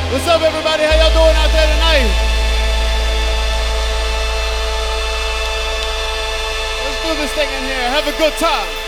What's up, everybody? How y'all doing out there tonight? Let's do this thing in here. Have a good time.